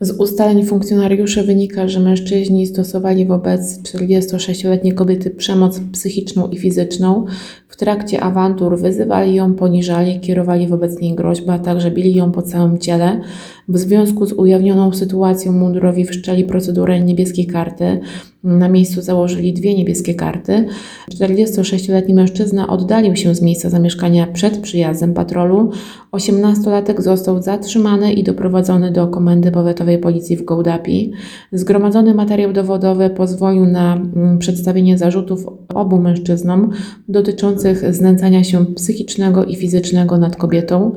Z ustaleń funkcjonariuszy wynika, że mężczyźni stosowali wobec 46-letniej kobiety przemoc psychiczną i fizyczną. W trakcie awantur wyzywali ją, poniżali, kierowali wobec niej groźby, a także bili ją po całym ciele. W związku z ujawnioną sytuacją mundurowi wszczęli procedurę niebieskiej karty. Na miejscu założyli 2 niebieskie karty. 46-letni mężczyzna oddalił się z miejsca zamieszkania przed przyjazdem patrolu. 18-latek został zatrzymany i doprowadzony do Komendy Powiatowej Policji w Gołdapi. Zgromadzony materiał dowodowy pozwolił na przedstawienie zarzutów obu mężczyznom dotyczących znęcania się psychicznego i fizycznego nad kobietą.